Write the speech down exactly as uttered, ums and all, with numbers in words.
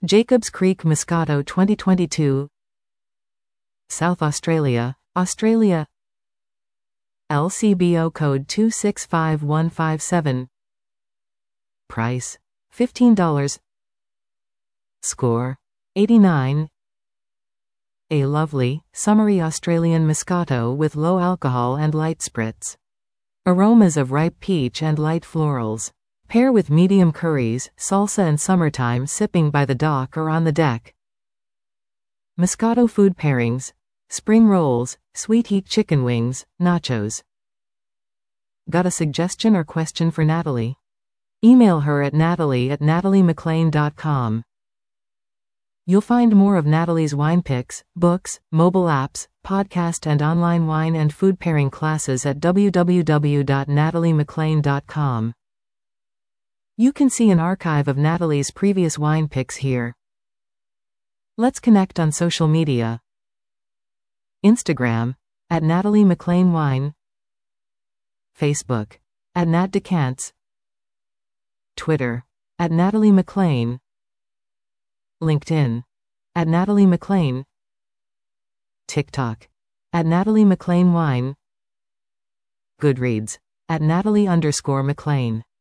Jacobs Creek Moscato twenty twenty-two. South Australia, Australia. L C B O code two six five one five seven. Price, fifteen dollars. Score, eighty-nine. A lovely, summery Australian Moscato with low alcohol and light spritz. Aromas of ripe peach and light florals. Pair with medium curries, salsa and summertime sipping by the dock or on the deck. Moscato food pairings. Spring rolls, sweet heat chicken wings, nachos. Got a suggestion or question for Natalie? Email her at natalie at natalie mclean dot com. You'll find more of Natalie's wine picks, books, mobile apps, podcast and online wine and food pairing classes at w w w dot natalie mclean dot com. You can see an archive of Natalie's previous wine picks here. Let's connect on social media. Instagram, at Natalie McLean Wine. Facebook, at Nat Decants. Twitter, at Natalie McLean. LinkedIn, at Natalie McLean. TikTok, at Natalie McLean Wine. Goodreads, at Natalie underscore McLean.